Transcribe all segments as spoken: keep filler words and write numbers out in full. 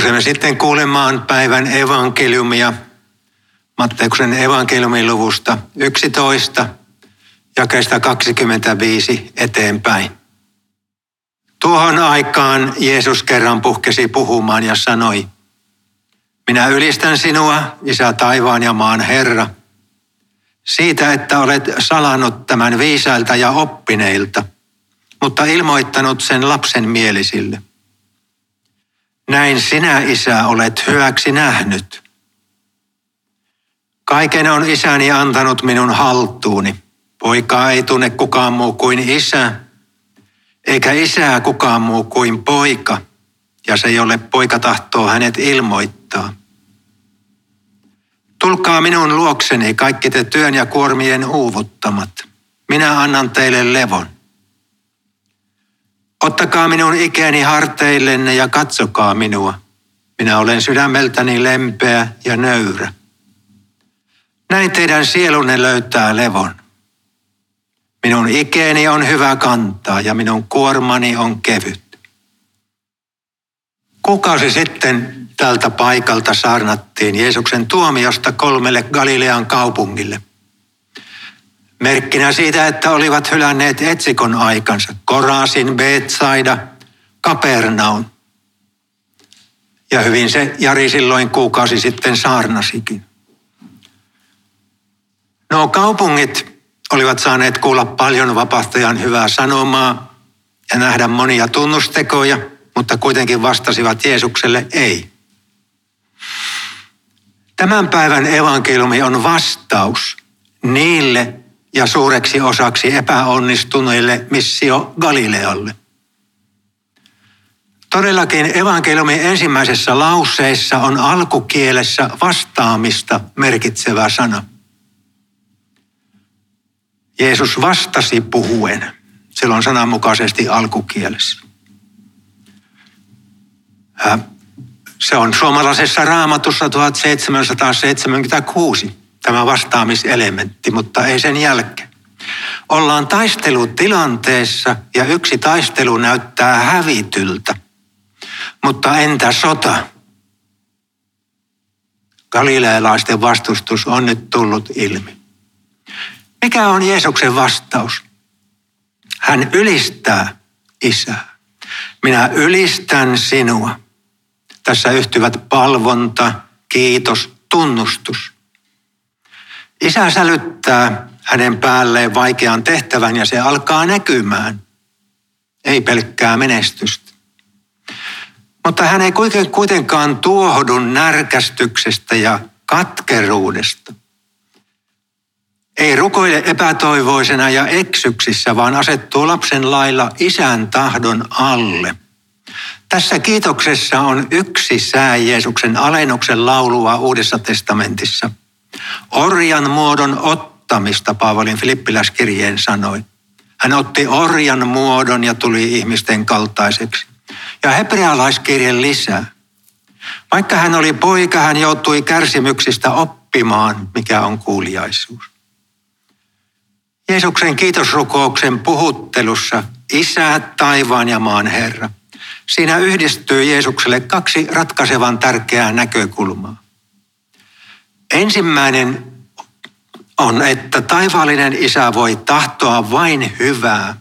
Nousemme sitten kuulemaan päivän evankeliumia Matteuksen evankeliumin luvusta yksitoista, jakeesta kaksikymmentäviisi eteenpäin. Tuohon aikaan Jeesus kerran puhkesi puhumaan ja sanoi: Minä ylistän sinua, Isä taivaan ja maan Herra, siitä, että olet salannut tämän viisailta ja oppineilta, mutta ilmoittanut sen lapsen mielisille. Näin sinä, Isä, olet hyväksi nähnyt. Kaiken on Isäni antanut minun haltuuni. Poikaa ei tunne kukaan muu kuin Isä, eikä Isää kukaan muu kuin Poika, ja se, jolle Poika tahtoo hänet ilmoittaa. Tulkaa minun luokseni, kaikki te työn ja kuormien uuvuttamat. Minä annan teille levon. Ottakaa minun ikäni harteillenne ja katsokaa minua. Minä olen sydämeltäni lempeä ja nöyrä. Näin teidän sielunne löytää levon. Minun ikäni on hyvä kantaa ja minun kuormani on kevyt. Kuukausi sitten tältä paikalta saarnattiin Jeesuksen tuomiosta kolmelle Galilean kaupungille. Merkkinä siitä, että olivat hylänneet etsikon aikansa: Korasin, Betsaida, Kapernaum. Ja hyvin se Jari silloin kuukausi sitten saarnasikin. Nuo kaupungit olivat saaneet kuulla paljon vapahtajan hyvää sanomaa ja nähdä monia tunnustekoja, mutta kuitenkin vastasivat Jeesukselle ei. Tämän päivän evankeliumi on vastaus niille ja suureksi osaksi epäonnistuneille missio Galilealle. Todellakin evankeliumin ensimmäisessä lauseessa on alkukielessä vastaamista merkitsevä sana. Jeesus vastasi puhuen. Silloin sananmukaisesti alkukielessä. Se on suomalaisessa Raamatussa tuhatseitsemänsataaseitsemänkymmentäkuusi, tämä vastaamiselementti, mutta ei sen jälkeen. Ollaan taistelutilanteessa ja yksi taistelu näyttää hävityltä. Mutta entä sota? Galilealaisten vastustus on nyt tullut ilmi. Mikä on Jeesuksen vastaus? Hän ylistää Isää. Minä ylistän sinua. Tässä yhtyvät palvonta, kiitos, tunnustus. Isä sälyttää hänen päälleen vaikean tehtävän ja se alkaa näkymään. Ei pelkkää menestystä. Mutta hän ei kuitenkaan tuohdu närkästyksestä ja katkeruudesta. Ei rukoile epätoivoisena ja eksyksissä, vaan asettuu lapsen lailla Isän tahdon alle. Tässä kiitoksessa on yksi sää Jeesuksen alennuksen laulua Uudessa testamentissa. Orjan muodon ottamista Paavalin Filippiläiskirjeen sanoi. Hän otti orjan muodon ja tuli ihmisten kaltaiseksi. Ja hebrealaiskirje lisää. Vaikka hän oli poika, hän joutui kärsimyksistä oppimaan, mikä on kuuliaisuus. Jeesuksen kiitosrukouksen puhuttelussa Isä, taivaan ja maan Herra. Siinä yhdistyy Jeesukselle kaksi ratkaisevan tärkeää näkökulmaa. Ensimmäinen on, että taivaallinen Isä voi tahtoa vain hyvää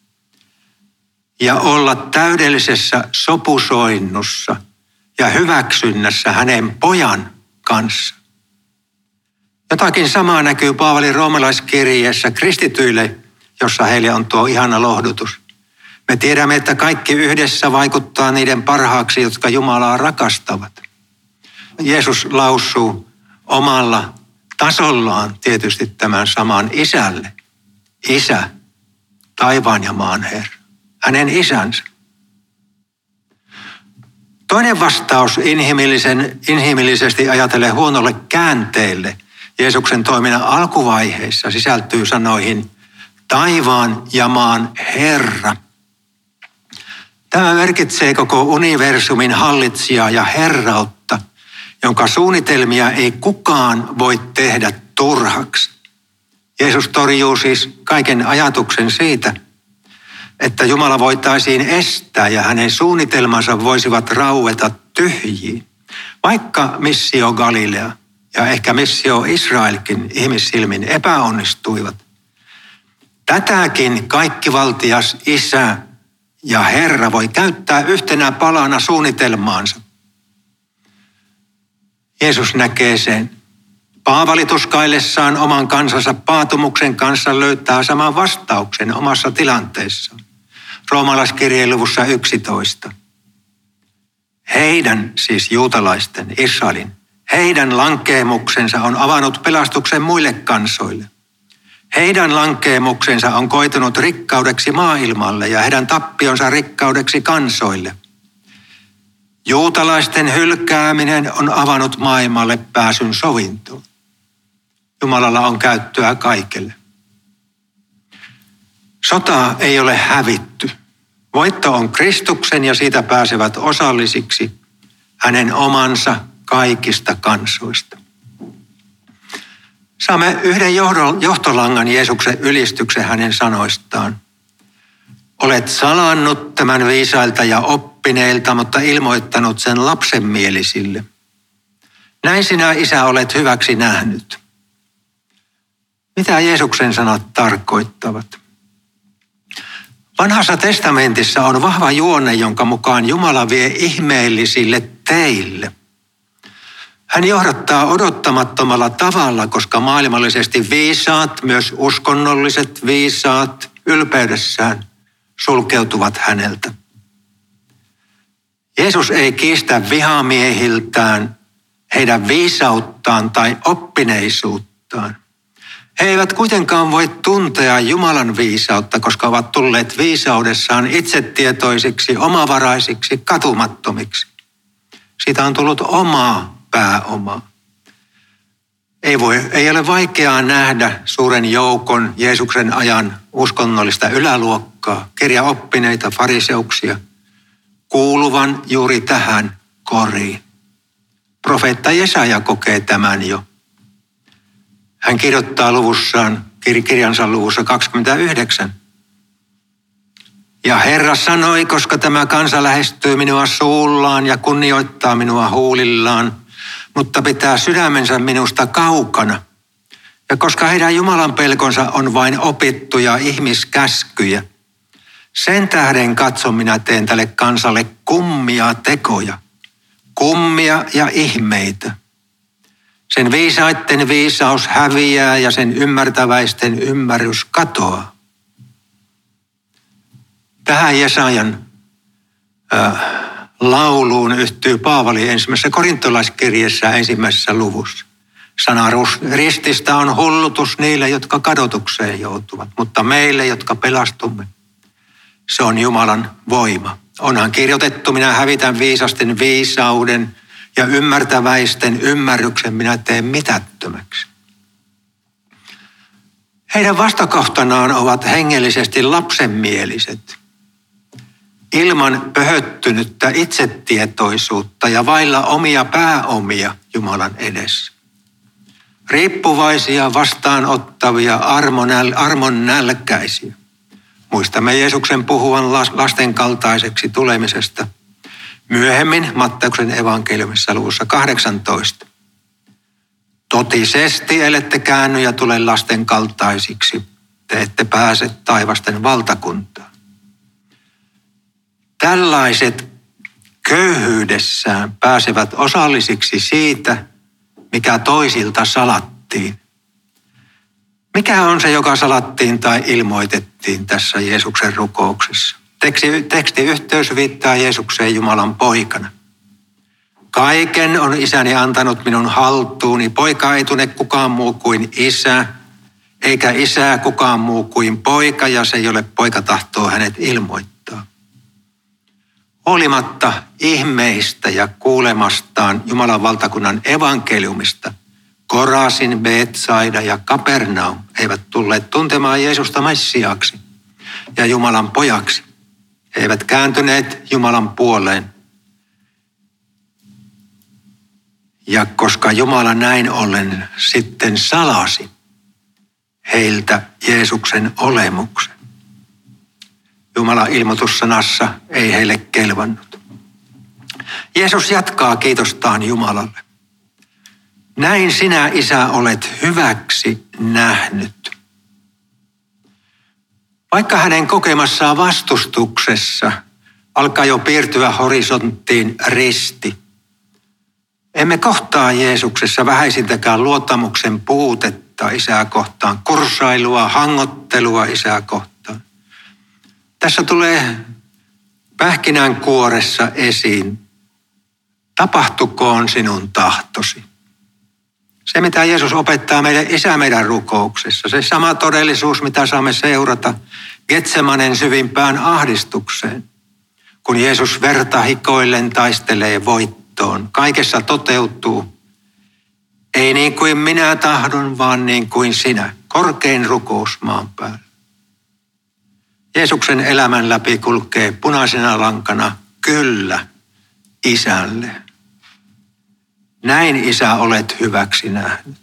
ja olla täydellisessä sopusoinnussa ja hyväksynnässä hänen pojan kanssa. Jotakin samaa näkyy Paavalin roomalaiskirjeessä kristityille, jossa heille on tuo ihana lohdutus. Me tiedämme, että kaikki yhdessä vaikuttaa niiden parhaaksi, jotka Jumalaa rakastavat. Jeesus lausuu omalla tasollaan tietysti tämän saman Isälle. Isä, taivaan ja maan Herra. Hänen isänsä. Toinen vastaus inhimillisen, inhimillisesti ajatellen huonolle käänteelle Jeesuksen toiminnan alkuvaiheessa sisältyy sanoihin taivaan ja maan Herra. Tämä merkitsee koko universumin hallitsijaa ja herrautta, jonka suunnitelmia ei kukaan voi tehdä turhaksi. Jeesus torjuu siis kaiken ajatuksen siitä, että Jumala voitaisiin estää ja hänen suunnitelmansa voisivat raueta tyhjiin. Vaikka missio Galilea ja ehkä missio Israelkin ihmissilmin epäonnistuivat, tätäkin kaikkivaltias Isä ja Herra voi käyttää yhtenä palana suunnitelmaansa. Jeesus näkee sen. Paavali tuskaillessaan oman kansansa paatumuksen kanssa löytää saman vastauksen omassa tilanteessaan. Roomalaiskirjeen luvussa yksitoista. Heidän, siis juutalaisten, Israelin, heidän lankeemuksensa on avannut pelastuksen muille kansoille. Heidän lankeemuksensa on koitunut rikkaudeksi maailmalle ja heidän tappionsa rikkaudeksi kansoille. Juutalaisten hylkääminen on avannut maailmalle pääsyn sovintoon. Jumalalla on käyttöä kaikelle. Sota ei ole hävitty. Voitto on Kristuksen ja siitä pääsevät osallisiksi hänen omansa kaikista kansoista. Saamme yhden johtolangan Jeesuksen ylistyksen hänen sanoistaan. Olet salannut tämän viisailta ja oppineilta, mutta ilmoittanut sen lapsenmielisille. Näin sinä, Isä, olet hyväksi nähnyt. Mitä Jeesuksen sanat tarkoittavat? Vanhassa testamentissa on vahva juonne, jonka mukaan Jumala vie ihmeellisille teille. Hän johdattaa odottamattomalla tavalla, koska maailmallisesti viisaat, myös uskonnolliset viisaat, ylpeydessään sulkeutuvat häneltä. Jeesus ei kiistä vihamiehiltään heidän viisauttaan tai oppineisuuttaan. He eivät kuitenkaan voi tuntea Jumalan viisautta, koska ovat tulleet viisaudessaan itsetietoisiksi, omavaraisiksi, katumattomiksi. Siitä on tullut omaa pääomaa. Ei, voi, ei ole vaikeaa nähdä suuren joukon Jeesuksen ajan uskonnollista yläluokkaa, kirjaoppineita fariseuksia, kuuluvan juuri tähän koriin. Profeetta Jesaja kokee tämän jo. Hän kirjoittaa luvussaan, kirjansa luvussa kaksikymmentäyhdeksän. Ja Herra sanoi, koska tämä kansa lähestyy minua suullaan ja kunnioittaa minua huulillaan, mutta pitää sydämensä minusta kaukana. Ja koska heidän Jumalan pelkonsa on vain opittuja ihmiskäskyjä, sen tähden katson minä teen tälle kansalle kummia tekoja, kummia ja ihmeitä. Sen viisaitten viisaus häviää ja sen ymmärtäväisten ymmärrys katoaa. Tähän Jesajan äh, lauluun yhtyy Paavali ensimmäisessä korintolaiskirjeessä ensimmäisessä luvussa. Sana rististä on hullutus niille, jotka kadotukseen joutuvat, mutta meille, jotka pelastumme, se on Jumalan voima. Onhan kirjoitettu, minä hävitän viisasten viisauden ja ymmärtäväisten ymmärryksen minä teen mitättömäksi. Heidän vastakohtanaan ovat hengellisesti lapsenmieliset, ilman pöhöttynyttä itsetietoisuutta ja vailla omia pääomia Jumalan edessä. Riippuvaisia, vastaanottavia, armon nälkäisiä. Muistamme Jeesuksen puhuvan lasten kaltaiseksi tulemisesta myöhemmin Matteuksen evankeliumissa luvussa kahdeksantoista. Totisesti ellette käänny ja tule lasten kaltaisiksi, te ette pääse taivasten valtakuntaan. Tällaiset köyhyydessään pääsevät osallisiksi siitä, mikä toisilta salattiin. Mikä on se, joka salattiin tai ilmoitettiin tässä Jeesuksen rukouksessa? Teksti, tekstiyhteys viittaa Jeesukseen Jumalan poikana. Kaiken on isäni antanut minun haltuuni. Poika ei tunne kukaan muu kuin isä, eikä isää kukaan muu kuin poika, ja se, jolle poika tahtoo hänet ilmoittaa. Huolimatta ihmeistä ja kuulemastaan Jumalan valtakunnan evankeliumista, Korasin, Betsaida ja Kapernaum eivät tulleet tuntemaan Jeesusta Messiaaksi ja Jumalan pojaksi. He eivät kääntyneet Jumalan puoleen. Ja koska Jumala näin ollen sitten salasi heiltä Jeesuksen olemuksen, Jumalan ilmoitussanassa ei heille kelvannut. Jeesus jatkaa kiitostaan Jumalalle. Näin sinä, Isä, olet hyväksi nähnyt. Vaikka hänen kokemassaan vastustuksessa alkaa jo piirtyä horisonttiin risti, emme kohtaa Jeesuksessa vähäisintäkään luottamuksen puutetta Isää kohtaan, kursailua, hangottelua Isää kohtaan. Tässä tulee pähkinänkuoressa esiin, tapahtukoon sinun tahtosi. Se, mitä Jeesus opettaa meille Isä meidän rukouksessa, se sama todellisuus, mitä saamme seurata Getsemanen syvimpään ahdistukseen, kun Jeesus verta hikoillen taistelee voittoon. Kaikessa toteutuu, ei niin kuin minä tahdon, vaan niin kuin sinä. Korkein rukous maan päällä. Jeesuksen elämän läpi kulkee punaisena lankana kyllä Isälle. Näin, Isä, olet hyväksi nähnyt.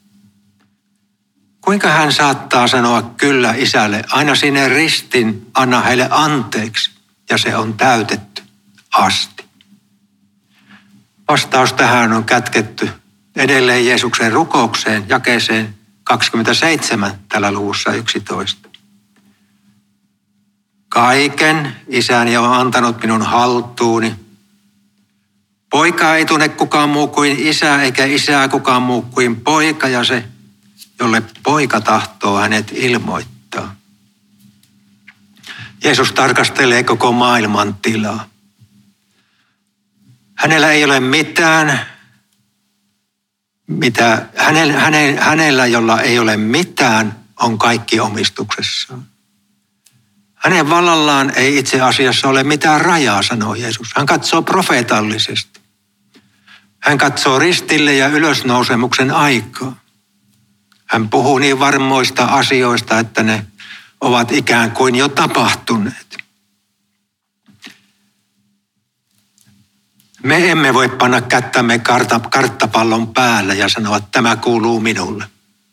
Kuinka hän saattaa sanoa kyllä Isälle aina sinne ristin, anna heille anteeksi, ja se on täytetty asti. Vastaus tähän on kätketty edelleen Jeesuksen rukoukseen, jakeeseen kaksikymmentäseitsemän tällä luvussa yksitoista. Kaiken Isäni on antanut minun haltuuni. Poikaa ei tunne kukaan muu kuin Isä, eikä Isää kukaan muu kuin Poika, ja se, jolle Poika tahtoo hänet ilmoittaa. Jeesus tarkastelee koko maailman tilaa. Hänellä ei ole mitään, mitä, hänellä, hänellä, jolla ei ole mitään, on kaikki omistuksessaan. Hänen vallallaan ei itse asiassa ole mitään rajaa, sanoo Jeesus. Hän katsoo profeetallisesti. Hän katsoo ristille ja ylösnousemuksen aikaa. Hän puhuu niin varmoista asioista, että ne ovat ikään kuin jo tapahtuneet. Me emme voi panna kättämme karttapallon päällä ja sanoa, että tämä kuuluu minulle.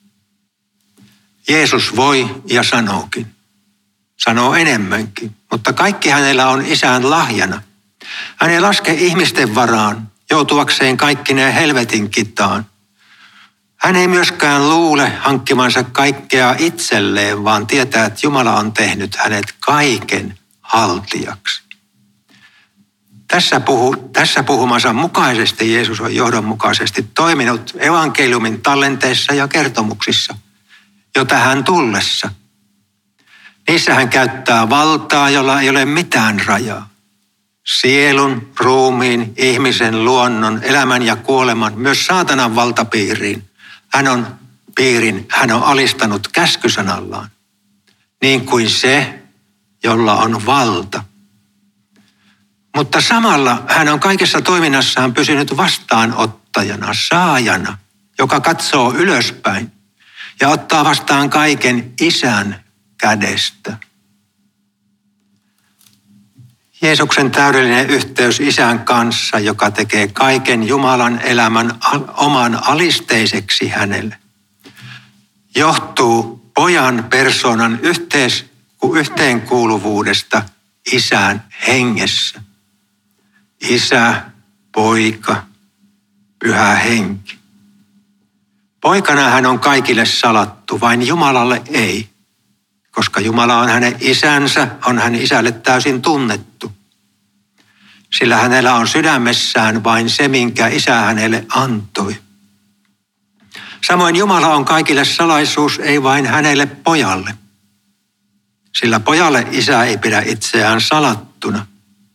Jeesus voi ja sanookin. Sanoo enemmänkin, mutta kaikki hänellä on Isän lahjana. Hän ei laske ihmisten varaan, joutuakseen kaikkineen helvetin kitaan. Hän ei myöskään luule hankkimansa kaikkea itselleen, vaan tietää, että Jumala on tehnyt hänet kaiken haltijaksi. Tässä, puhu, tässä puhumansa mukaisesti Jeesus on johdonmukaisesti toiminut evankeliumin tallenteissa ja kertomuksissa jo tähän tullessa. Niissä hän käyttää valtaa, jolla ei ole mitään rajaa. Sielun, ruumiin, ihmisen, luonnon, elämän ja kuoleman, myös saatanan valtapiiriin. Hän on piirin, hän on alistanut käskysanallaan, niin kuin se, jolla on valta. Mutta samalla hän on kaikessa toiminnassaan pysynyt vastaanottajana, saajana, joka katsoo ylöspäin ja ottaa vastaan kaiken Isän kädestä. Jeesuksen täydellinen yhteys Isän kanssa, joka tekee kaiken Jumalan elämän oman alisteiseksi hänelle, johtuu pojan persoonan yhteis, yhteenkuuluvuudesta Isän hengessä. Isä, Poika, Pyhä Henki. Poikana hän on kaikille salattu, vain Jumalalle ei. Koska Jumala on hänen isänsä, on hän Isälle täysin tunnettu. Sillä hänellä on sydämessään vain se, minkä Isä hänelle antoi. Samoin Jumala on kaikille salaisuus, ei vain hänelle pojalle. Sillä pojalle Isä ei pidä itseään salattuna.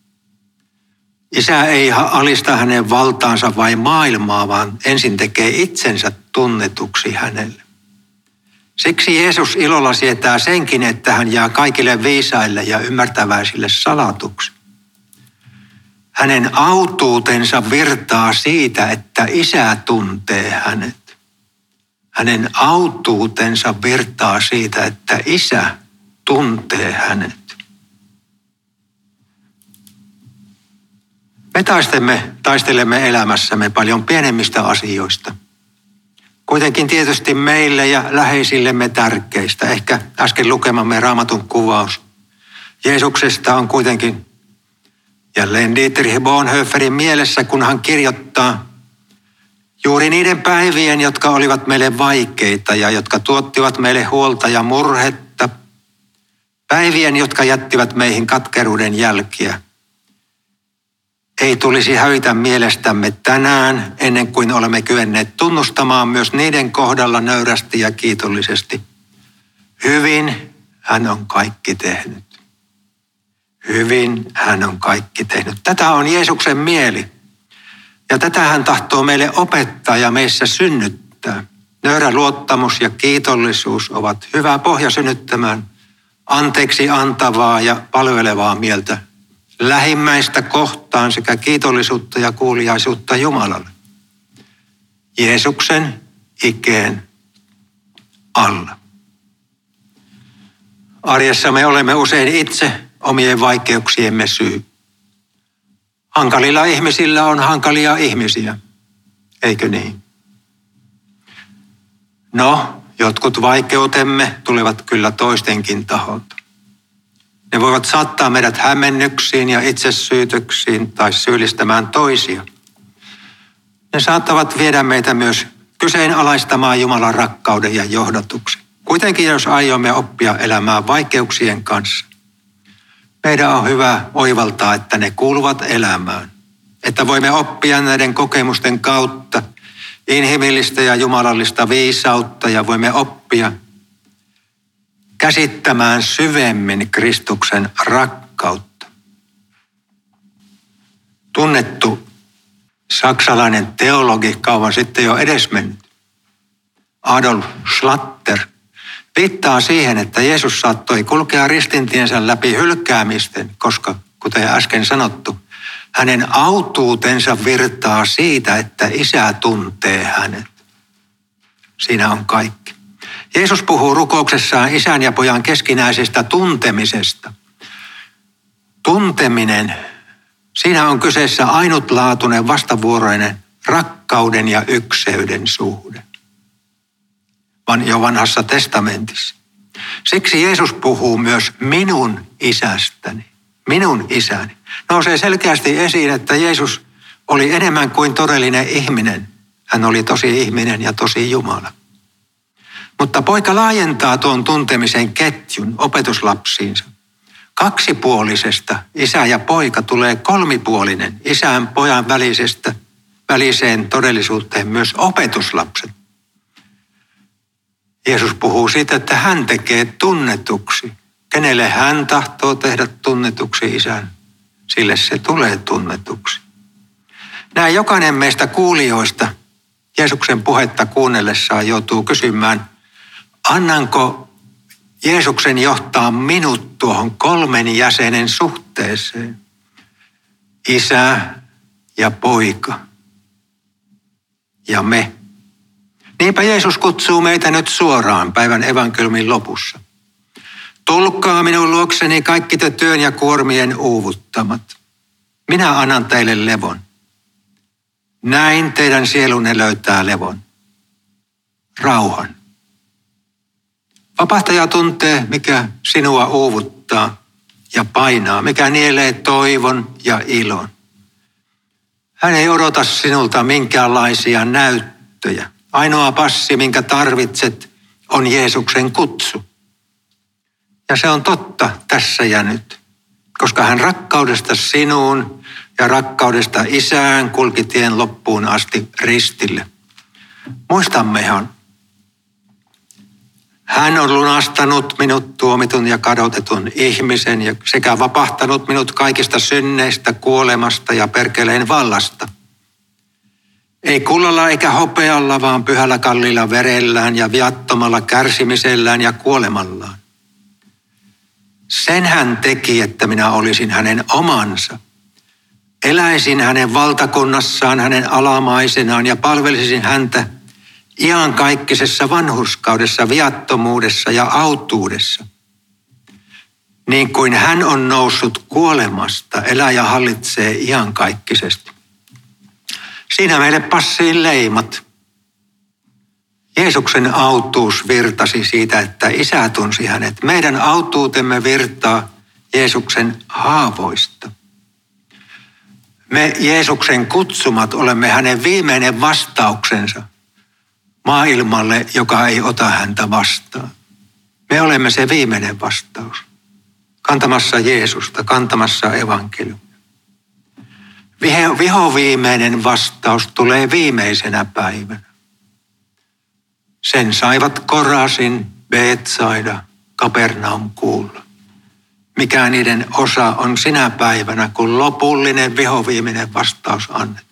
Isä ei alista hänen valtaansa vain maailmaa, vaan ensin tekee itsensä tunnetuksi hänelle. Siksi Jeesus ilolla sietää senkin, että hän jää kaikille viisaille ja ymmärtäväisille salatuksi. Hänen autuutensa virtaa siitä, että Isä tuntee hänet. Hänen autuutensa virtaa siitä, että Isä tuntee hänet. Me taistelemme, taistelemme elämässämme paljon pienemmistä asioista. Kuitenkin tietysti meille ja läheisillemme tärkeistä. Ehkä äsken lukemamme Raamatun kuvaus Jeesuksesta on kuitenkin Jälleen Dietrich Bonhoefferin mielessä, kun hän kirjoittaa, juuri niiden päivien, jotka olivat meille vaikeita ja jotka tuottivat meille huolta ja murhetta, päivien, jotka jättivät meihin katkeruuden jälkiä, ei tulisi hävitä mielestämme tänään, ennen kuin olemme kyenneet tunnustamaan myös niiden kohdalla nöyrästi ja kiitollisesti. Hyvin hän on kaikki tehnyt. Hyvin hän on kaikki tehnyt. Tätä on Jeesuksen mieli. Ja tätä hän tahtoo meille opettaa ja meissä synnyttää. Nöyrä luottamus ja kiitollisuus ovat hyvä pohja synnyttämään anteeksi antavaa ja palvelevaa mieltä lähimmäistä kohtaan sekä kiitollisuutta ja kuuliaisuutta Jumalalle. Jeesuksen ikeen alla. Arjessa me olemme usein itse omien vaikeuksiemme syy. Hankalilla ihmisillä on hankalia ihmisiä, eikö niin? No, jotkut vaikeutemme tulevat kyllä toistenkin taholta. Ne voivat saattaa meidät hämmennyksiin ja itsesyytöksiin tai syyllistämään toisia. Ne saattavat viedä meitä myös kyseenalaistamaan Jumalan rakkauden ja johdatuksen. Kuitenkin jos aiomme oppia elämään vaikeuksien kanssa, meidän on hyvä oivaltaa, että ne kuuluvat elämään. Että voimme oppia näiden kokemusten kautta inhimillistä ja jumalallista viisautta ja voimme oppia käsittämään syvemmin Kristuksen rakkautta. Tunnettu saksalainen teologi, kauan sitten jo edesmennyt, Adolf Schlatter, viittaa siihen, että Jeesus saattoi kulkea ristintiensä läpi hylkäämisten, koska, kuten äsken sanottu, hänen autuutensa virtaa siitä, että Isä tuntee hänet. Siinä on kaikki. Jeesus puhuu rukouksessaan Isän ja Pojan keskinäisestä tuntemisesta. Tunteminen, siinä on kyseessä ainutlaatuinen vastavuoroinen rakkauden ja ykseyden suhde. Jo vanhassa testamentissa. Siksi Jeesus puhuu myös minun isästäni, minun isäni. Nousee selkeästi esiin, että Jeesus oli enemmän kuin todellinen ihminen. Hän oli tosi ihminen ja tosi Jumala. Mutta poika laajentaa tuon tuntemisen ketjun opetuslapsiinsa. Kaksipuolisesta isä ja poika tulee kolmipuolinen isän pojan välisestä väliseen todellisuuteen myös opetuslapset. Jeesus puhuu siitä, että hän tekee tunnetuksi. Kenelle hän tahtoo tehdä tunnetuksi isän, sille se tulee tunnetuksi. Näin jokainen meistä kuulijoista Jeesuksen puhetta kuunnellessaan joutuu kysymään, annanko Jeesuksen johtaa minut tuohon kolmen jäsenen suhteeseen? Isä ja poika ja me. Niinpä Jeesus kutsuu meitä nyt suoraan päivän evankeliumin lopussa. Tulkaa minun luokseni kaikki te työn ja kuormien uuvuttamat. Minä annan teille levon. Näin teidän sielunne löytää levon. Rauhan. Vapahtaja tuntee, mikä sinua uuvuttaa ja painaa, mikä nielee toivon ja ilon. Hän ei odota sinulta minkäänlaisia näyttöjä. Ainoa passi, minkä tarvitset, on Jeesuksen kutsu. Ja se on totta tässä ja nyt, koska hän rakkaudesta sinuun ja rakkaudesta Isään kulki tien loppuun asti ristille. Muistammehan, hän on lunastanut minut tuomitun ja kadotetun ihmisen ja sekä vapahtanut minut kaikista synneistä, kuolemasta ja perkeleen vallasta. Ei kullalla eikä hopealla, vaan pyhällä kalliilla verellään ja viattomalla kärsimisellään ja kuolemallaan. Sen hän teki, että minä olisin hänen omansa. Eläisin hänen valtakunnassaan, hänen alamaisenaan ja palvelisin häntä iankaikkisessa vanhurskaudessa, viattomuudessa ja autuudessa. Niin kuin hän on noussut kuolemasta, elää ja hallitsee iankaikkisesti. Siinä meille passii leimat. Jeesuksen autuus virtasi siitä, että Isä tunsi hänet. Meidän autuutemme virtaa Jeesuksen haavoista. Me Jeesuksen kutsumat olemme hänen viimeinen vastauksensa maailmalle, joka ei ota häntä vastaan. Me olemme se viimeinen vastaus. Kantamassa Jeesusta, kantamassa evankeliumia. Vihoviimeinen vastaus tulee viimeisenä päivänä. Sen saivat Korasin, Betsaida, Kapernaum kuulla. Mikä niiden osa on sinä päivänä, kun lopullinen vihoviimeinen vastaus annetaan.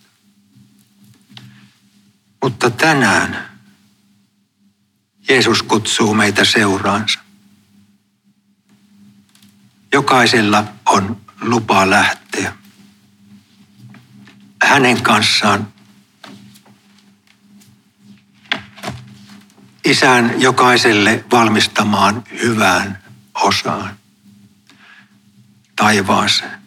Mutta tänään Jeesus kutsuu meitä seuraansa. Jokaisella on lupa lähteä hänen kanssaan Isän jokaiselle valmistamaan hyvään osaan taivaaseen.